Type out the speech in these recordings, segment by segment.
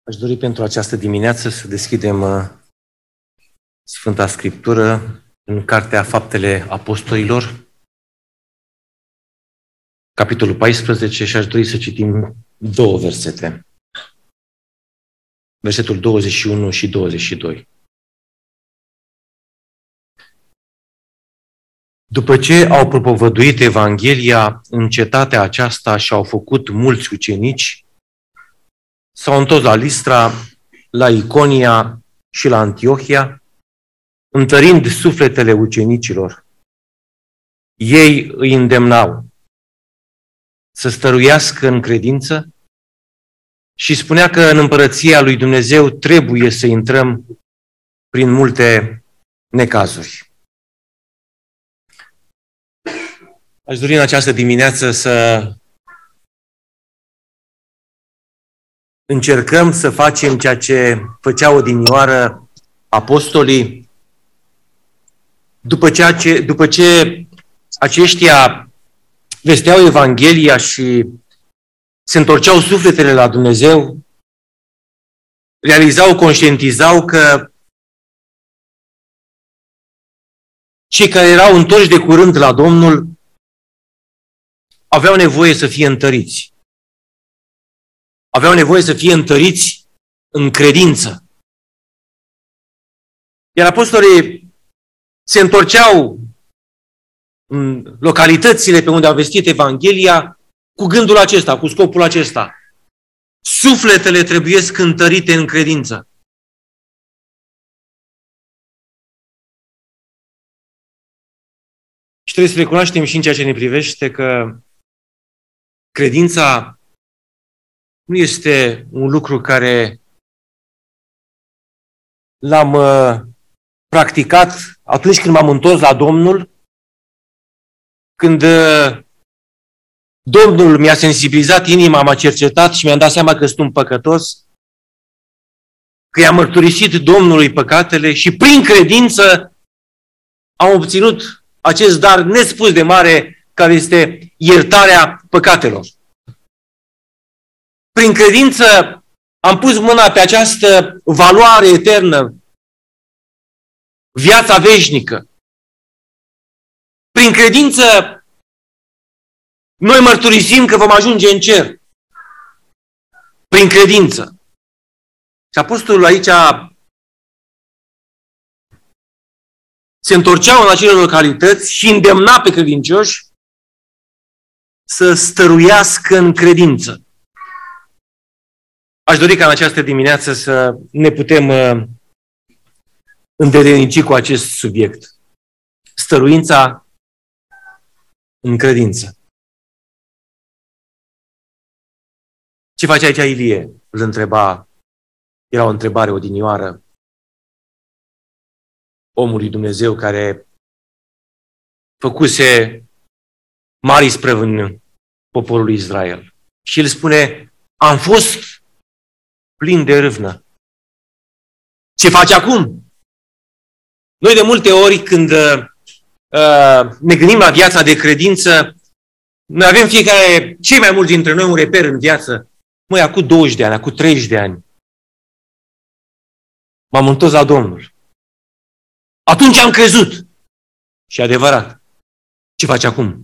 Aș dori pentru această dimineață să deschidem Sfânta Scriptură în Cartea Faptele Apostolilor, capitolul 14, și aș dori să citim două versete. Versetul 21 și 22. După ce au propovăduit Evanghelia în cetatea aceasta și au făcut mulți ucenici, s-au întors la Listra, la Iconia și la Antiohia, întărind sufletele ucenicilor. Ei îi îndemnau să stăruiască în credință și spunea că în împărăția lui Dumnezeu trebuie să intrăm prin multe necazuri. Aș dori în această dimineață să încercăm să facem ceea ce făceau odinioară apostolii, după ce aceștia vesteau Evanghelia și se întorceau sufletele la Dumnezeu, realizau, conștientizau că cei care erau întorși de curând la Domnul aveau nevoie să fie întăriți. Aveau nevoie să fie întăriți în credință. Iar apostolii se întorceau în localitățile pe unde au vestit Evanghelia cu gândul acesta, cu scopul acesta. Sufletele trebuiesc întărite în credință. Și trebuie să recunoaștem și în ceea ce ne privește că credința nu este un lucru care l-am practicat atunci când m-am întors la Domnul, când Domnul mi-a sensibilizat inima, m-a cercetat și mi-am dat seama că sunt un păcătos, că i-am mărturisit Domnului păcatele și prin credință am obținut acest dar nespus de mare care este iertarea păcatelor. Prin credință am pus mâna pe această valoare eternă, viața veșnică. Prin credință noi mărturisim că vom ajunge în cer. Prin credință. Și apostolul aici se întorceau în acele localități și îndemna pe credincioși să stăruiască în credință. Aș dori ca în această dimineață să ne putem îndelenici cu acest subiect. Stăruința în credință. Ce face aici Ilie? Îl întreba, era o întrebare odinioară omului Dumnezeu care făcuse mari sprăvâni poporului Israel. Și el spune, am fost plin de râvnă. Ce faci acum? Noi de multe ori când ne gândim la viața de credință, noi avem cei mai mulți dintre noi un reper în viață. Măi, acum 20 de ani, acum 30 de ani, m-am întors la Domnul. Atunci am crezut. Și adevărat. Ce faci acum?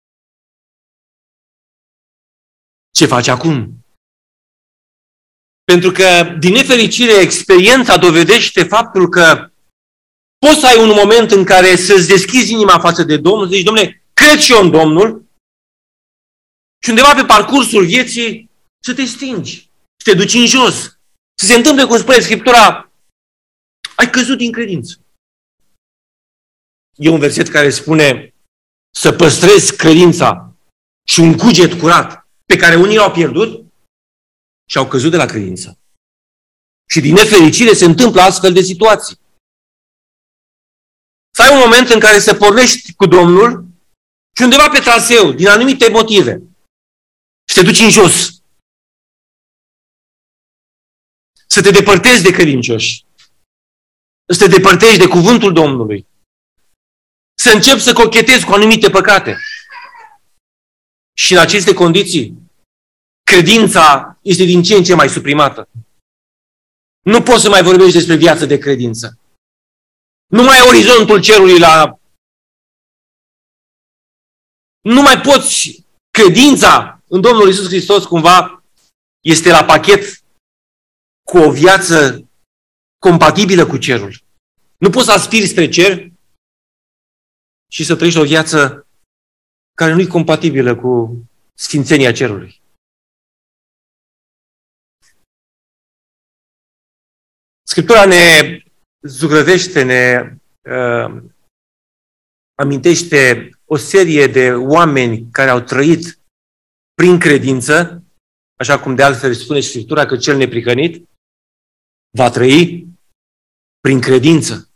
Ce faci acum? Pentru că, din nefericire, experiența dovedește faptul că poți să ai un moment în care să-ți deschizi inima față de Domnul, să zici, Dom'le, cred și eu în Domnul, și undeva pe parcursul vieții să te stingi, să te duci în jos, să se întâmple, cum spune Scriptura, ai căzut din credință. E un verset care spune să păstrezi credința și un cuget curat pe care unii l-au pierdut și au căzut de la credință. Și din nefericire se întâmplă astfel de situații. Să ai un moment în care să pornești cu Domnul și undeva pe traseu, din anumite motive, și te duci în jos. Să te depărtezi de credincioși. Să te depărtezi de cuvântul Domnului. Să începi să cochetezi cu anumite păcate. Și în aceste condiții, credința este din ce în ce mai suprimată. nu poți să mai vorbești despre viață de credință. Nu mai ai orizontul cerului la... Nu mai poți... Credința în Domnul Iisus Hristos cumva este la pachet cu o viață compatibilă cu cerul. Nu poți să aspiri spre cer și să trăiești o viață care nu e compatibilă cu sfințenia cerului. Scriptura ne zugrăvește, ne amintește o serie de oameni care au trăit prin credință, așa cum de altfel spune Scriptura că cel neprihănit va trăi prin credință.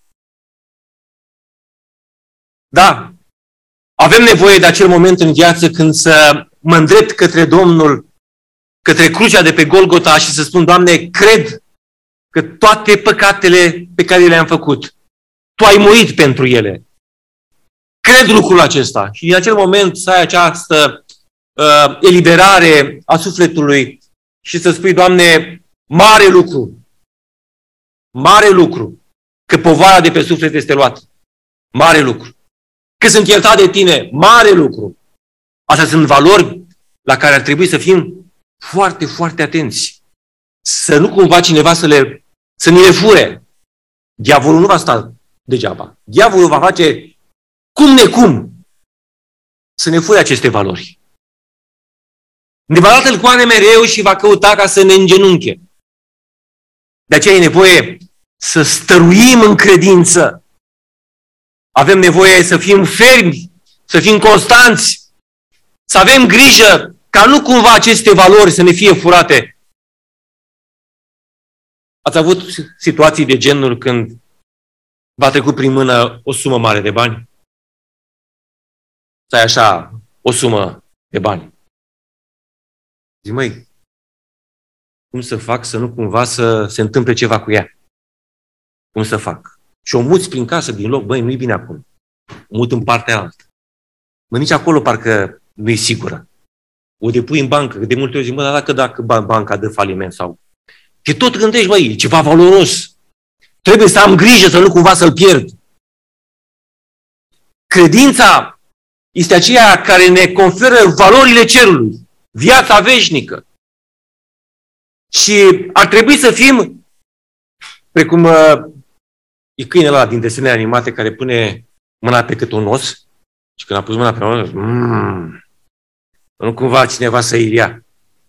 Da, avem nevoie de acel moment în viață când să mă îndrept către Domnul, către crucea de pe Golgota și să spun, Doamne, cred că toate păcatele pe care le-am făcut, Tu ai murit pentru ele. Cred lucrul acesta. Și în acel moment să ai această eliberare a sufletului și să spui, Doamne, mare lucru, că povara de pe suflet este luată. Mare lucru. Că sunt iertat de Tine, mare lucru. Astea sunt valori la care ar trebui să fim foarte, foarte atenți. Să nu cumva cineva să ni le fure. Diavolul nu va sta degeaba. Diavolul va face cum necum să ne fure aceste valori. Ne va da tâlcoane mereu și va căuta ca să ne îngenunche. De aceea e nevoie să stăruim în credință. Avem nevoie să fim fermi, să fim constanți, să avem grijă ca nu cumva aceste valori să ne fie furate. Ați avut situații de genul când v-a trecut prin mână o sumă mare de bani? Să ai așa o sumă de bani. Zic, măi, cum să fac să nu cumva să se întâmple ceva cu ea? Cum să fac? Și o muți prin casă din loc, băi, nu-i bine acum. O mut în partea altă. Mă, nici acolo parcă nu-i sigură. O depui în bancă, de multe ori zic, mă, dar dacă banca dă faliment sau... Te tot gândești, băi, e ceva valoros. Trebuie să am grijă să nu cumva să-l pierd. Credința este aceea care ne conferă valorile cerului, viața veșnică. Și ar trebui să fim, precum e câinele ăla din desenele animate care pune mâna pe cât un os și când a pus mâna pe un os, nu cumva cineva să-i ia.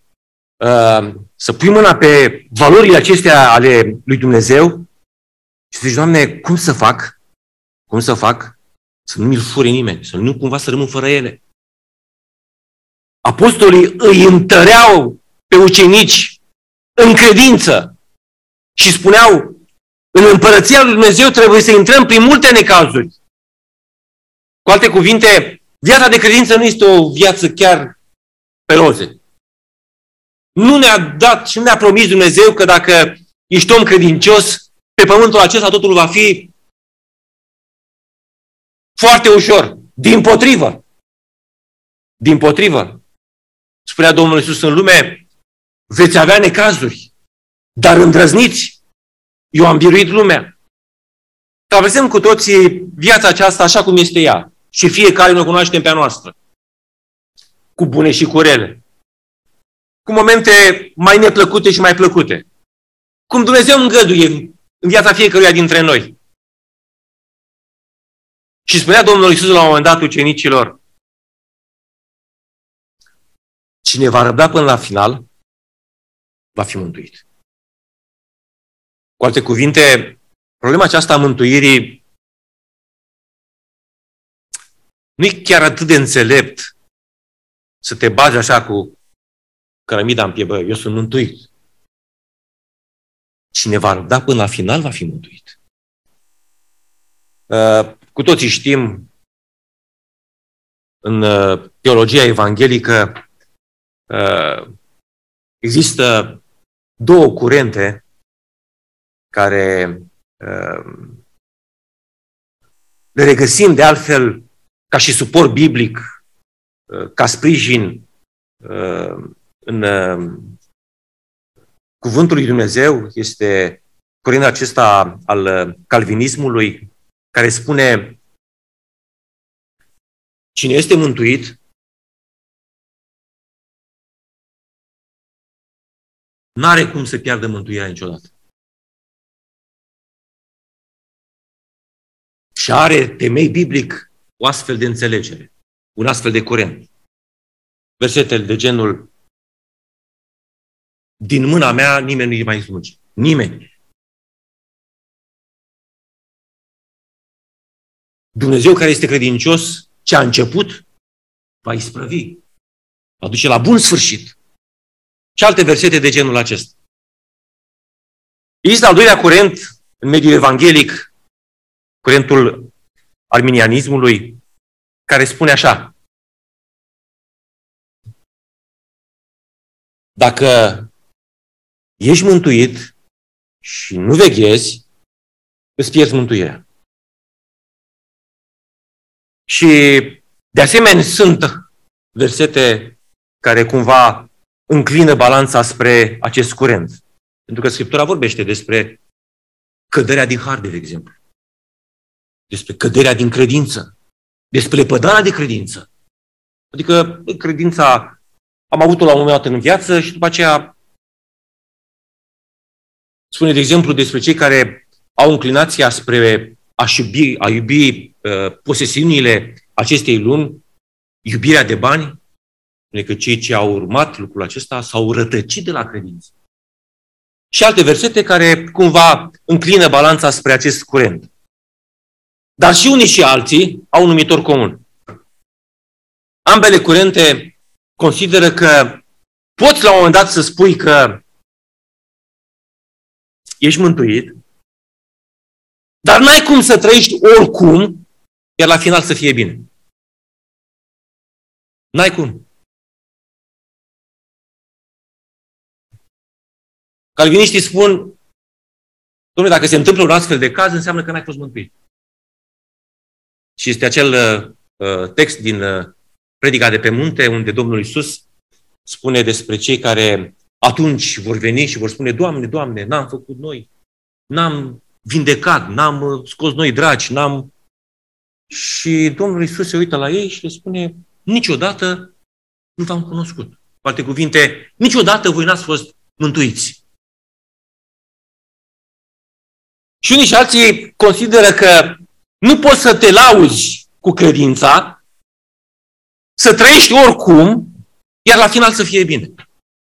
Să pui mâna pe valorile acestea ale lui Dumnezeu și să zici, Doamne, cum să fac? Cum să fac? Să nu mi-l fure nimeni, să nu cumva să rămân fără ele. Apostolii îi întăreau pe ucenici în credință și spuneau, în împărăția lui Dumnezeu trebuie să intrăm prin multe necazuri. Cu alte cuvinte, viața de credință nu este o viață chiar pe roze. Nu ne-a dat și nu ne-a promis Dumnezeu că dacă ești om credincios, pe pământul acesta totul va fi foarte ușor. Dimpotrivă. Dimpotrivă. Spunea Domnul Iisus, în lume veți avea necazuri, dar îndrăzniți. Eu am biruit lumea. Traversăm cu toții viața aceasta așa cum este ea. Și fiecare ne cunoaștem pe a noastră. Cu bune și cu rele. Cu momente mai neplăcute și mai plăcute. Cum Dumnezeu îngăduie în viața fiecăruia dintre noi. Și spunea Domnul Iisus la un moment dat ucenicilor, cine va răbda până la final, va fi mântuit. Cu alte cuvinte, problema aceasta a mântuirii nu e chiar atât de înțelept să te bagi așa cu cărămida în piept, bă, eu sunt mântuit. Cine va răbda până la final, va fi mântuit. Cu toții știm, în teologia evanghelică există două curente care le regăsim de altfel ca și suport biblic, ca sprijin în Cuvântul lui Dumnezeu. Este curentul acesta al calvinismului, care spune cine este mântuit n-are cum să piardă mântuirea niciodată. Și are temei biblic o astfel de înțelegere, un astfel de curent. Versetele de genul: din mâna mea nimeni nu-i mai smulge. Nimeni. Dumnezeu care este credincios, ce a început, va isprăvi. Va duce la bun sfârșit. Și alte versete de genul acesta. Există al doilea curent în mediul evanghelic, curentul arminianismului, care spune așa: dacă ești mântuit și nu veghezi, îți pierzi mântuirea. Și de asemenea sunt versete care cumva înclină balanța spre acest curent. Pentru că Scriptura vorbește despre căderea din har, de exemplu. Despre căderea din credință. Despre lepădarea de credință. Adică credința am avut-o la un moment dat în viață și după aceea spune, de exemplu, despre cei care au înclinația spre a iubi posesiunile acestei lumi, iubirea de bani, că cei ce au urmat lucrul acesta s-au rătăcit de la credință. Și alte versete care cumva înclină balanța spre acest curent. Dar și unii și alții au un numitor comun. Ambele curente consideră că poți la un moment dat să spui că ești mântuit, dar n-ai cum să trăiești oricum, iar la final să fie bine. N-ai cum. Calviniștii spun, dom'le, dacă se întâmplă un astfel de caz, înseamnă că n-ai fost mântuit. Și este acel text din Predica de pe munte, unde Domnul Iisus spune despre cei care atunci vor veni și vor spune: Doamne, Doamne, n-am făcut noi, n-am vindecat, n-am scos noi draci, n-am... Și Domnul Iisus se uită la ei și le spune: niciodată nu v-am cunoscut. Cu alte cuvinte, niciodată voi n-ați fost mântuiți. Și unii și alții consideră că nu poți să te lauzi cu credința, să trăiești oricum, iar la final să fie bine.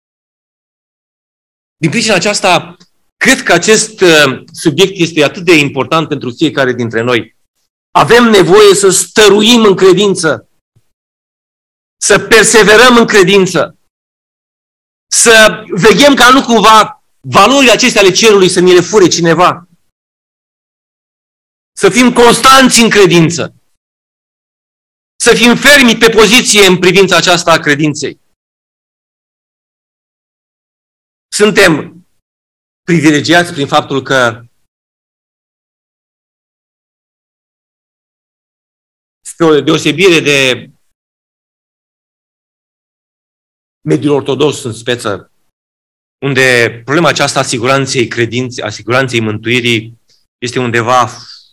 Din pricina aceasta, cred că acest subiect este atât de important pentru fiecare dintre noi. Avem nevoie să stăruim în credință, să perseverăm în credință, să veghem ca nu cumva valorile acestea ale cerului să ni le fure cineva. Să fim constanți în credință. Să fim fermi pe poziție în privința aceasta a credinței. Suntem privilegiați prin faptul că spre o deosebire de mediul ortodox în speță, unde problema aceasta a siguranței credinței, a siguranței mântuirii este undeva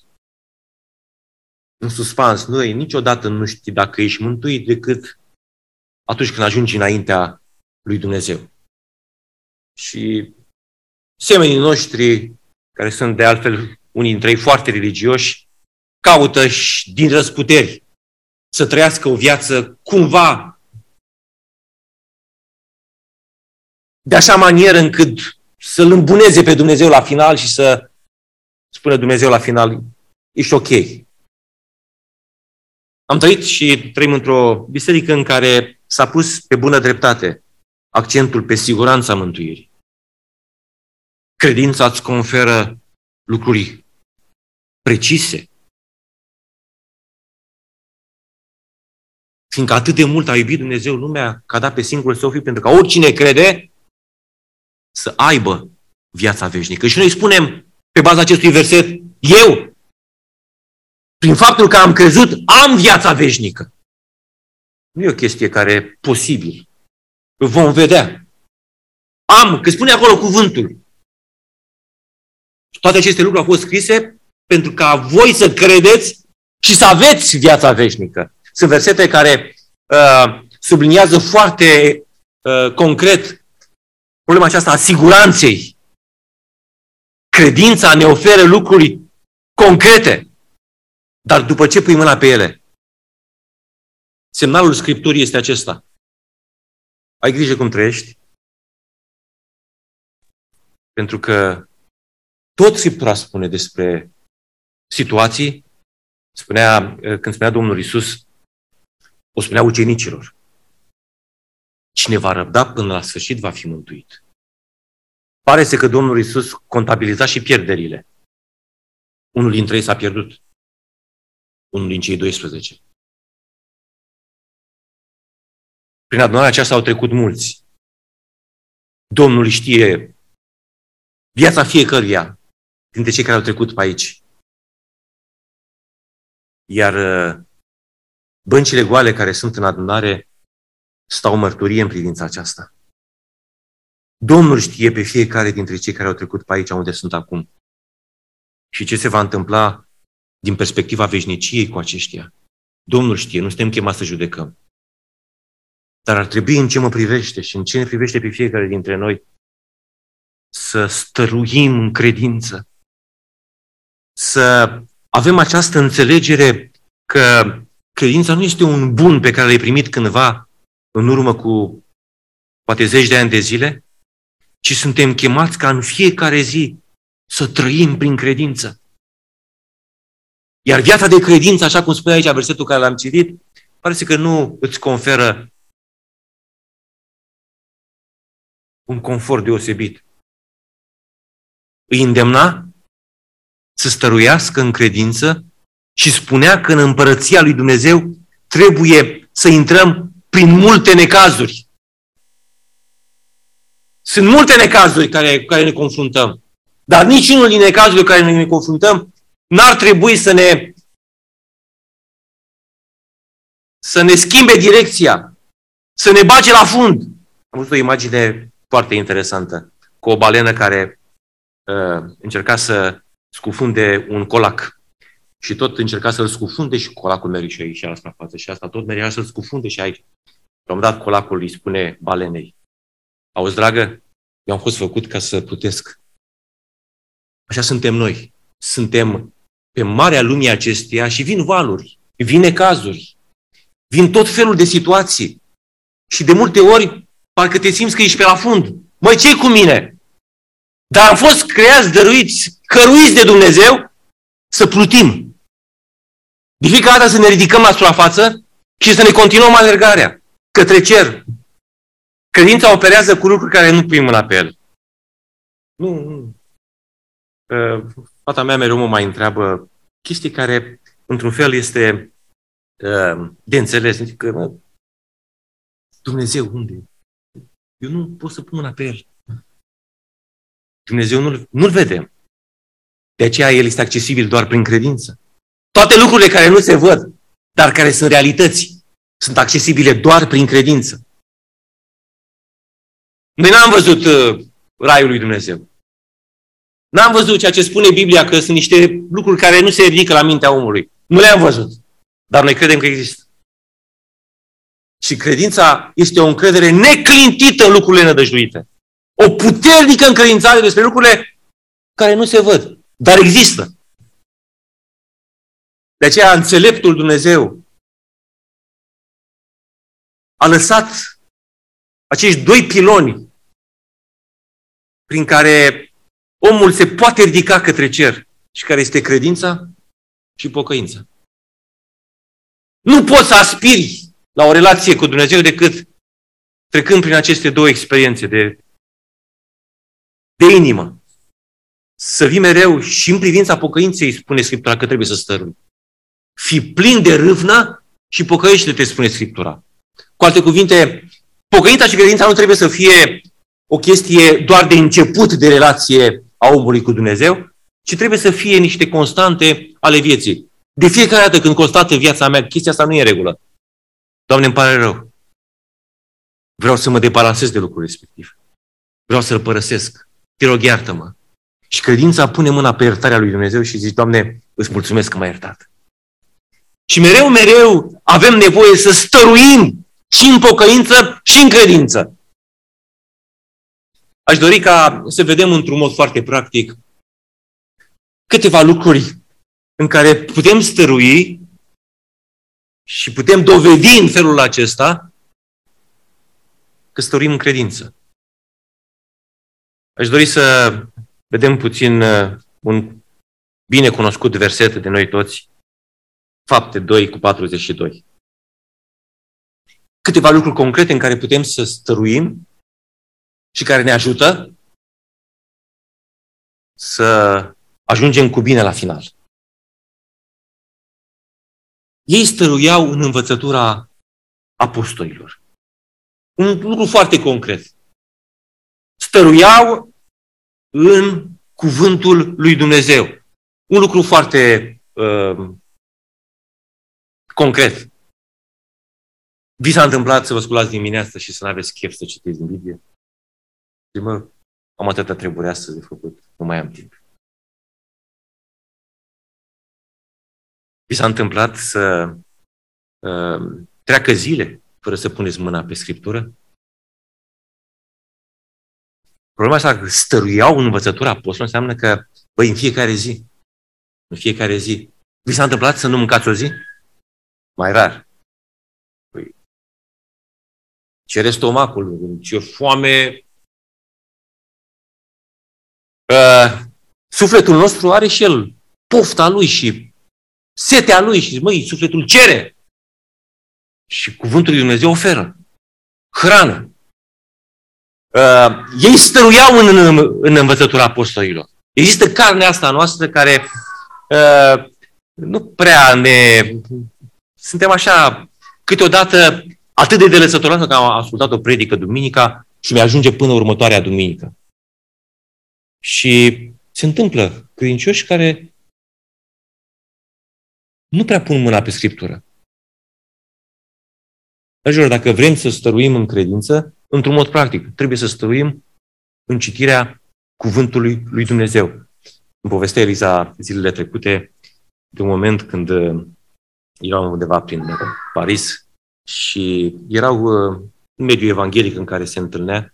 în suspans. Noi niciodată nu știi dacă ești mântuit decât atunci când ajungi înaintea lui Dumnezeu. Și semenii noștri, care sunt de altfel unii dintre ei foarte religioși, caută din răsputeri să trăiască o viață cumva de așa manieră încât să-L îmbuneze pe Dumnezeu la final și să spună Dumnezeu la final: ești ok. Am trăit și trăim într-o biserică în care s-a pus pe bună dreptate accentul pe siguranța mântuirii. Credința îți conferă lucruri precise. Fiindcă atât de mult a iubit Dumnezeu lumea că a dat pe singurul Său Fiu, pentru ca oricine crede să aibă viața veșnică. Și noi spunem pe baza acestui verset: eu, prin faptul că am crezut, am viața veșnică. Nu e o chestie care e posibil. Vom vedea. Am, că spune acolo cuvântul. Toate aceste lucruri au fost scrise pentru ca voi să credeți și să aveți viața veșnică. Sunt versete care subliniază foarte concret problema aceasta a siguranței. Credința ne oferă lucruri concrete, dar după ce pui mâna pe ele? Semnalul Scripturii este acesta. Ai grijă cum trăiești, pentru că tot Scriptura spune despre situații, când spunea Domnul Iisus, o spunea ucenicilor. Cine va răbda până la sfârșit va fi mântuit. Pare să că Domnul Iisus contabiliza și pierderile. Unul dintre ei s-a pierdut. Unul din cei 12. Prin adunarea aceasta au trecut mulți. Domnul știe viața fiecăruia dintre cei care au trecut pe aici. Iar băncile goale care sunt în adunare stau mărturie în privința aceasta. Domnul știe pe fiecare dintre cei care au trecut pe aici unde sunt acum. Și ce se va întâmpla din perspectiva veșniciei cu aceștia. Domnul știe, nu suntem chemați să judecăm. Dar ar trebui în ce mă privește și în ce ne privește pe fiecare dintre noi să stăruim în credință. Să avem această înțelegere că credința nu este un bun pe care l-ai primit cândva în urmă cu poate 10 de ani de zile, ci suntem chemați ca în fiecare zi să trăim prin credință. Iar viața de credință, așa cum spune aici versetul care l-am citit, pare că nu îți conferă un confort deosebit. Îi îndemna să stăruiască în credință și spunea că în împărăția lui Dumnezeu trebuie să intrăm prin multe necazuri. Sunt multe necazuri cu care ne confruntăm. Dar niciunul din necazurile cu care ne confruntăm n-ar trebui să ne schimbe direcția, să ne bage la fund. Am văzut o imagine foarte interesantă cu o balenă care încerca să scufunde un colac. Și tot încerca să-l scufunde și colacul merge și aici, și la suprafață. Și asta tot mergea să-l scufunde și aici. La un moment dat colacul îi spune balenei: auzi, dragă, eu am fost făcut ca să plutesc. Așa suntem noi. Suntem pe marea lumii acesteia și vin valuri, vin necazuri, vin tot felul de situații. Și de multe ori parcă te simți că ești pe la fund. Măi, ce-i cu mine? Dar am fost creați, dăruiți, căruiți de Dumnezeu să plutim. De fiecare dată să ne ridicăm la suprafață și să ne continuăm alergarea către cer. Credința operează cu lucruri care nu pui mâna pe el. Nu. Fata mea mereu mă mai întreabă chestii care, într-un fel, este de înțeles. Adică, Dumnezeu unde? Eu nu pot să pun mâna pe el. Dumnezeu nu-l vedem. De aceea el este accesibil doar prin credință. Toate lucrurile care nu se văd, dar care sunt realități, sunt accesibile doar prin credință. Noi n-am văzut raiul lui Dumnezeu. N-am văzut ceea ce spune Biblia, că sunt niște lucruri care nu se ridică la mintea omului. Nu le-am văzut. Dar noi credem că există. Și credința este o încredere neclintită în lucrurile nădăjduite. O puternică încredințare despre lucrurile care nu se văd, dar există. De aceea înțeleptul Dumnezeu a lăsat acești doi piloni prin care omul se poate ridica către cer și care este credința și pocăința. Nu poți să aspiri la o relație cu Dumnezeu decât trecând prin aceste două experiențe de inimă. Să vii mereu și în privința pocăinței, spune Scriptura, că trebuie să stărui. Fii plin de râvnă și pocăiește-te, spune Scriptura. Cu alte cuvinte, pocăința și credința nu trebuie să fie o chestie doar de început de relație a omului cu Dumnezeu, ci trebuie să fie niște constante ale vieții. De fiecare dată când constată viața mea, chestia asta nu e în regulă. Doamne, îmi pare rău. Vreau să mă debalansez de lucrul respectiv. Vreau să-l părăsesc. Te rog, iartă-mă. Și credința pune mâna pe iertarea lui Dumnezeu și zici, Doamne, îți mulțumesc că m-ai iertat. Și mereu, mereu avem nevoie să stăruim și în pocăință și în credință. Aș dori ca să vedem într-un mod foarte practic câteva lucruri în care putem stărui și putem dovedi în felul acesta că stăruim în credință. Aș dori să vedem puțin un bine cunoscut verset de noi toți, Fapte 2:42. Câteva lucruri concrete în care putem să stăruim și care ne ajută să ajungem cu bine la final. Ei stăruiau în învățătura apostolilor. Un lucru foarte concret. Stăruiau în cuvântul lui Dumnezeu. Un lucru foarte concret. Vi s-a întâmplat să vă sculați dimineața și să nu aveți chef să citiți din Biblie? Și am atâta treburi astăzi de făcut, nu mai am timp. Vi s-a întâmplat să treacă zile fără să puneți mâna pe Scriptură? Problema asta, că stăruiau în învățătura apostolilor, înseamnă că, în fiecare zi, vi s-a întâmplat să nu mâncați o zi? Mai rar. Cere stomacul, ce foame. Sufletul nostru are și el pofta lui și setea lui și, sufletul cere. Și cuvântul lui Dumnezeu oferă hrană. Ei stăruiau în învățătura apostolilor. Există carnea asta noastră care nu prea ne... Suntem așa, câteodată, atât de delăsătoroasă că am ascultat o predică duminica și mi-ajunge până următoarea duminică. Și se întâmplă credincioși care nu prea pun mâna pe Scriptură. Dragilor, dacă vrem să stăruim în credință, într-un mod practic, trebuie să stăruim în citirea cuvântului lui Dumnezeu. Îmi povestea Eliza zilele trecute de un moment când eram undeva prin Paris și erau în mediul evanghelic în care se întâlnea,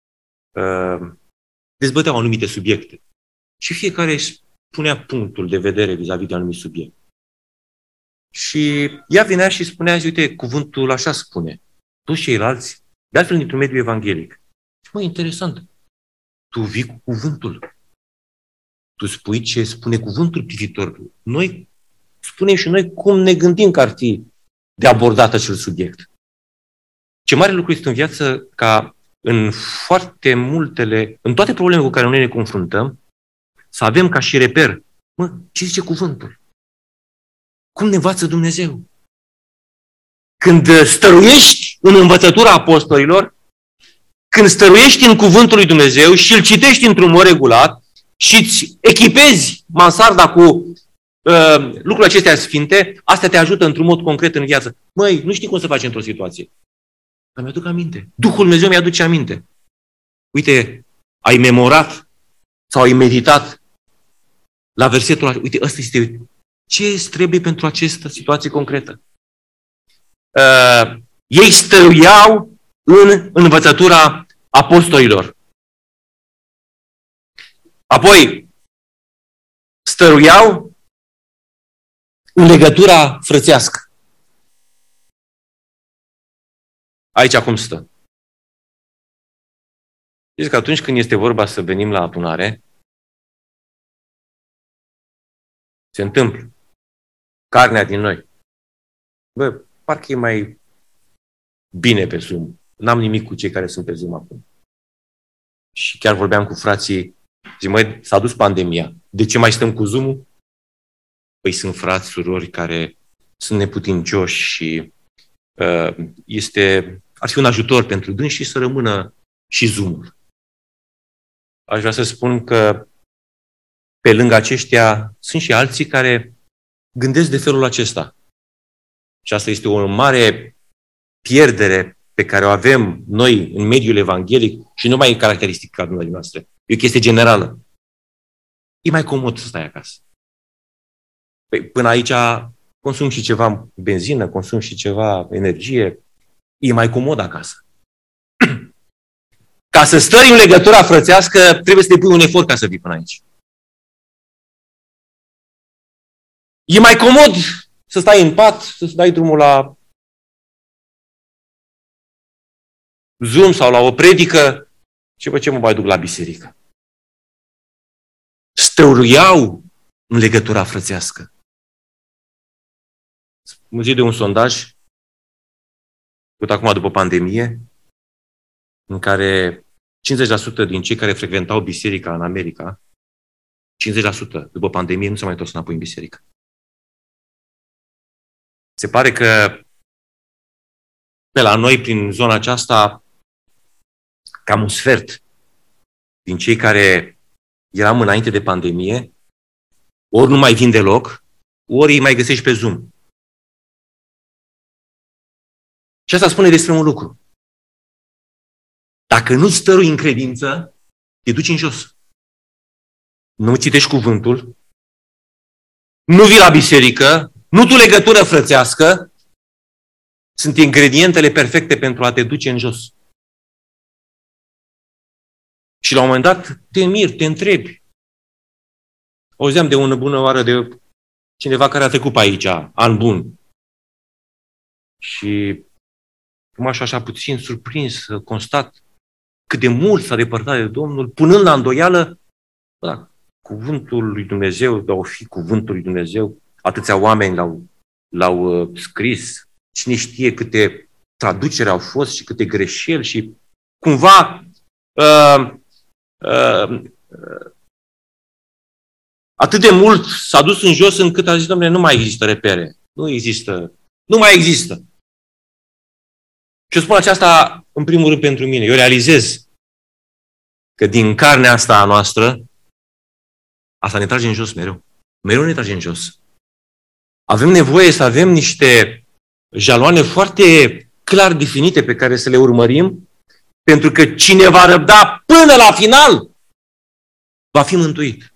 dezbăteau anumite subiecte. Și fiecare își punea punctul de vedere vis-a-vis de anumit subiect. Și ea venea și spunea, uite, cuvântul așa spune. Toți ceilalți, de altfel dintr-un mediu evanghelic. Interesant. Tu vii cu cuvântul. Tu spui ce spune cuvântul privitor. Noi spunem și noi cum ne gândim că ar fi de abordat acel subiect. Ce mare lucru este în viață ca în în toate problemele cu care noi ne confruntăm, să avem ca și reper, ce zice cuvântul? Cum ne învață Dumnezeu? Când stăruiești în învățătura apostolilor, când stăruiești în cuvântul lui Dumnezeu și îl citești într-un mod regulat și îți echipezi mansarda cu lucrurile acestea sfinte, astea te ajută într-un mod concret în viață. Nu știi cum să faci într-o situație. Dar mi-aduc aminte. Duhul Dumnezeu mi-aduce aminte. Uite, ai memorat sau ai meditat la versetul ăla. Uite, ăsta este ce îți trebuie pentru această situație concretă. Ei stăruiau în învățătura apostolilor. Apoi, stăruiau în legătura frățească. Aici acum stă. Știți că atunci când este vorba să venim la adunare, se întâmplă. Carnea din noi. Parcă e mai bine pe Zoom. N-am nimic cu cei care sunt pe Zoom acum. Și chiar vorbeam cu frații, zic, s-a dus pandemia. De ce mai stăm cu Zoom-ul? Sunt frați, surori care sunt neputincioși și ar fi un ajutor pentru dânsi și să rămână și Zoom-ul. Aș vrea să spun că pe lângă aceștia sunt și alții care gândesc de felul acesta. Și asta este o mare pierdere pe care o avem noi în mediul evanghelic și nu mai e caracteristică a adunării noastre. E o chestie generală. E mai comod să stai acasă. Păi, până aici consum și ceva benzină, consum și ceva energie. E mai comod acasă. Ca să stări în legătura frățească, trebuie să depui un efort ca să vii până aici. E mai comod să stai în pat, să dai drumul la Zoom sau la o predică și după ce mă mai duc la biserică. Stăruiau în legătura frățească. Mă zi de un sondaj făcut acum după pandemie, în care 50% din cei care frecventau biserica în America, 50% după pandemie nu s-au mai întors înapoi în biserică. Se pare că pe la noi, prin zona aceasta, cam un sfert din cei care eram înainte de pandemie, ori nu mai vin deloc, ori îi mai găsești pe Zoom. Și asta spune despre un lucru. Dacă nu stărui în credință, te duci în jos. Nu citești cuvântul, nu vii la biserică, nu tu legătură frățească, sunt ingredientele perfecte pentru a te duce în jos. Și la un moment dat te miri, te întrebi. Auzeam de una bună oară de cineva care a trecut pe aici, an bun. Și m-aș așa puțin surprins să constat cât de mult s-a depărtat de Domnul, punând la îndoială, da, cuvântul lui Dumnezeu, dar o fi cuvântul lui Dumnezeu, atâția oameni l-au scris, cine știe câte traduceri au fost și câte greșeli și cumva atât de mult s-a dus în jos încât a zis, Dom'le, nu mai există repere, nu mai există. Și eu spun aceasta în primul rând pentru mine. Eu realizez că din carnea asta a noastră, asta ne trage în jos mereu. Mereu ne trage în jos. Avem nevoie să avem niște jaloane foarte clar definite pe care să le urmărim, pentru că cine va răbda până la final va fi mântuit.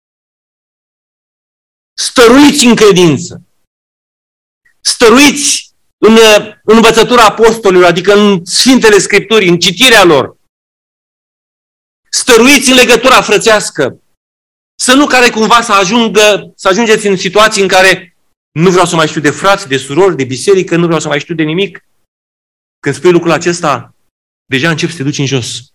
Stăruiți în credință. Stăruiți în învățătura apostolilor, adică în Sfintele Scripturi, în citirea lor. Stăruiți în legătura frățească. Să nu care cumva să ajungeți în situații în care nu vreau să mai știu de frați, de surori, de biserică, nu vreau să mai știu de nimic. Când spui lucrul acesta, deja începi să te duci în jos.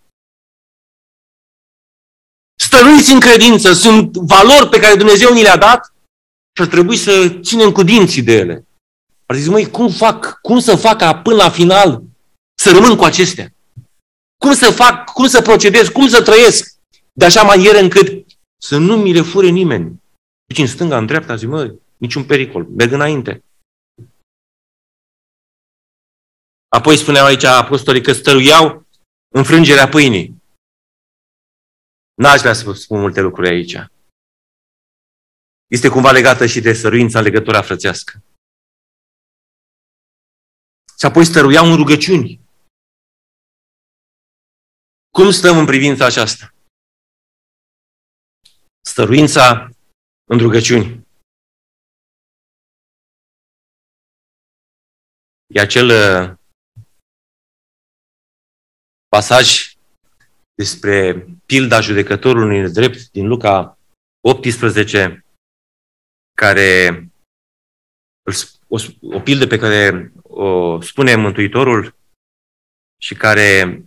Stăruiți în credință. Sunt valori pe care Dumnezeu ni le-a dat și ar trebui să ținem cu dinții de ele. Ar zice, măi, cum să fac ca până la final să rămân cu acestea? Cum să procedez, cum să trăiesc de așa manieră încât să nu mi le fure nimeni. Deci în stânga, în dreapta, zic, măi, niciun pericol, merg înainte. Apoi spuneau aici apostolii că stăruiau în frângerea pâinii. N-aș vrea să vă spun multe lucruri aici. Este cumva legată și de stăruința în legătura frățească. Și apoi stăruiau în rugăciuni. Cum stăm în privința aceasta? Stăruința în rugăciuni. E acel pasaj despre pilda judecătorului nedrept din Luca 18, care o pildă pe care o spune Mântuitorul și care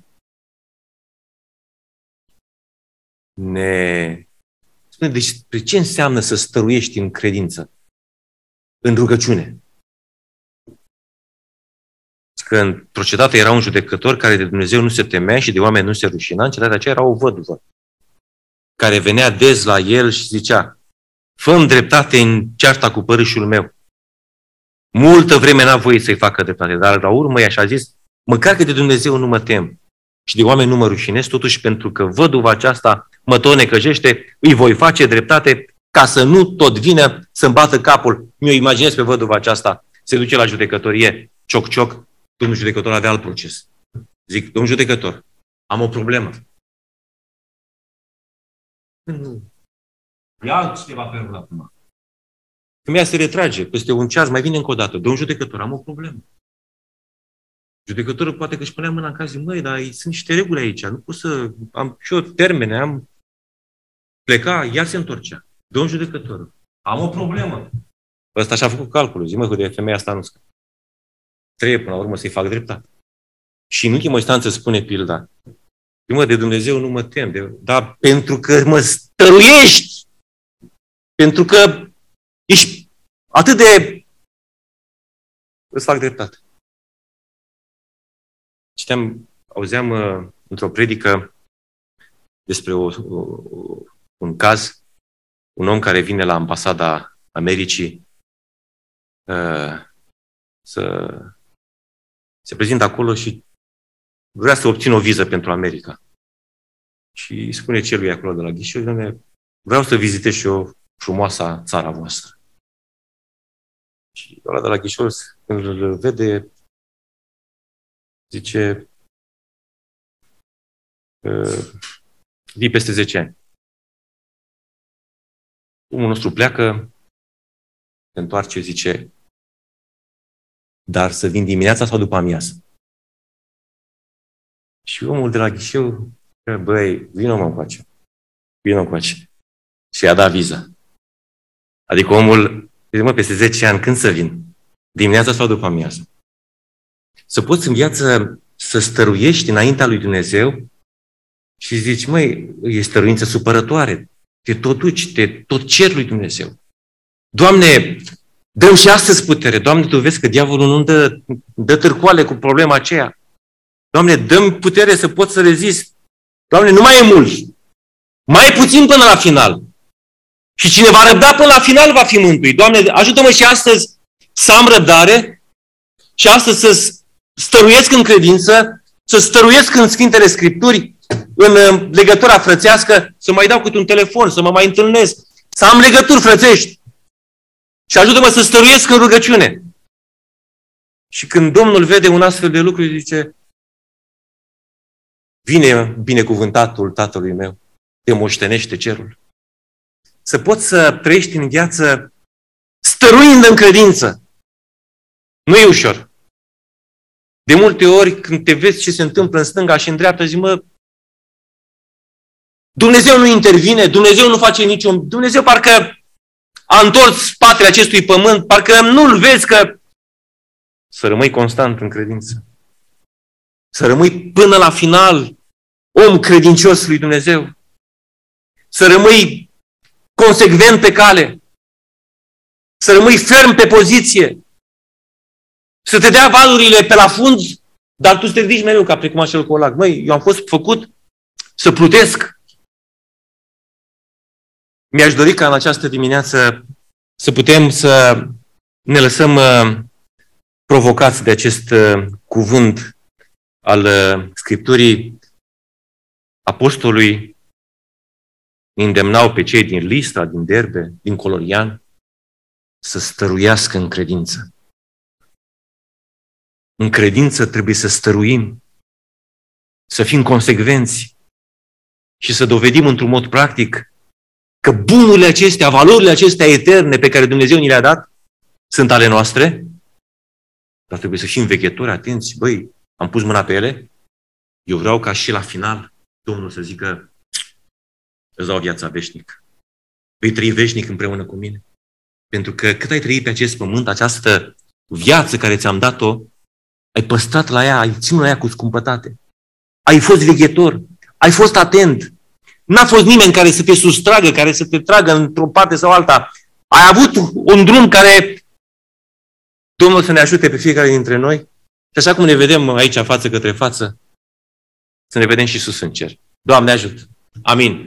ne spune despre ce înseamnă să stăruiești în credință, în rugăciune. Că într-o cetate era un judecător care de Dumnezeu nu se temea și de oameni nu se rușina, în cetatea aceea era o văduvă care venea des la el și zicea, fă-mi dreptate în cearta cu părâșul meu. Multă vreme n-a voit să-i facă dreptate, dar la urmă i-a zis, măcar că de Dumnezeu nu mă tem și de oameni nu mă rușinez, totuși pentru că văduva aceasta mă tot necăjește, îi voi face dreptate ca să nu tot vină să-mi bată capul. Mi-o imaginez pe văduva aceasta, se duce la judecătorie, cioc-cioc, domnul judecător avea alt proces. Zic, domnul judecător, am o problemă. E altcineva pe rând acum. Femeia se retrage, peste un ceas mai vine încă o dată. Domn judecător, am o problemă. Judecătorul poate că își punea mâna în caz, măi, dar sunt niște reguli aici, nu pot să... Am și eu termene, am... Pleca, ea se întorcea. Domn judecător, am o problemă. Ăsta și-a făcut calculul. Zic, mă, de femeia asta nu scăp. Trebuie până la urmă să-i fac dreptate. Și în ultima instanță spune pilda. Mă, de Dumnezeu nu mă tem, dar pentru că mă stăruiești, pentru că ești atât de... Îți fac dreptate. Auzeam într-o predică despre un caz, un om care vine la ambasada Americii se prezintă acolo și vrea să obțină o viză pentru America. Și îi spune celui acolo de la ghișeu, vreau să vizitez și eu frumoasa țara voastră. Și ăla de la ghișeu, când îl vede, zice, vii peste 10 ani. Omul nostru pleacă, se întoarce, zice, dar să vin dimineața sau după amiază? Și omul de la ghișeu, băi, vină-mă încoace. Și i-a dat viza. Adică omul, zice, peste 10 ani, când să vin? Dimineața sau după amiază? Să poți în viață să stăruiești înaintea lui Dumnezeu și zici, măi, e stăruință supărătoare, te tot duci, te tot ceri lui Dumnezeu. Doamne, dă-mi și astăzi putere. Doamne, Tu vezi că diavolul nu dă târcoale cu problema aceea. Doamne, dă-mi putere să pot să rezist. Doamne, nu mai e mult. Mai e puțin până la final. Și cine va răbda până la final va fi mântuit. Doamne, ajută-mă și astăzi să am răbdare și astăzi să stăruiesc în credință, să stăruiesc în Sfintele Scripturi, în legătura frățească, să mai dau câte un telefon, să mă mai întâlnesc, să am legături frățești. Și ajută-mă să stăruiesc în rugăciune. Și când Domnul vede un astfel de lucru, zice, vine binecuvântatul Tatălui meu, te moștenește cerul. Să poți să trăiești în viață stăruind în credință. Nu e ușor. De multe ori, când te vezi ce se întâmplă în stânga și în dreapta, zici, mă, Dumnezeu nu intervine, Dumnezeu nu face niciun... Dumnezeu parcă a întors spatele acestui pământ, parcă nu-L vezi că... Să rămâi constant în credință. Să rămâi până la final om credincios lui Dumnezeu. Să rămâi consecvent pe cale. Să rămâi ferm pe poziție. Să te dea valurile pe la fund, dar tu să te ridici mereu ca precum acel colac. Măi, eu am fost făcut să plutesc. Mi-aș dori ca în această dimineață să putem să ne lăsăm provocați de acest cuvânt al Scripturii. Apostolului îndemnau pe cei din Listra, din Derbe, din Colorian să stăruiască în credință. În credință trebuie să stăruim, să fim consecvenți și să dovedim într-un mod practic că bunurile acestea, valorile acestea eterne pe care Dumnezeu ni le-a dat sunt ale noastre, dar trebuie să fim veghetori, atenți. Băi, am pus mâna pe ele, eu vreau ca și la final Domnul să zică, îți dau viața veșnică. Vei trăi veșnic împreună cu mine. Pentru că cât ai trăit pe acest pământ, această viață care ți-am dat-o, ai păstrat la ea, ai ținut la ea cu scumpătate. Ai fost veghetor, ai fost atent. N-a fost nimeni care să te sustragă, care să te tragă într-o parte sau alta. Ai avut un drum care Domnul să ne ajute pe fiecare dintre noi. Și așa cum ne vedem aici față către față, să ne vedem și sus în cer. Doamne ajută! Amin!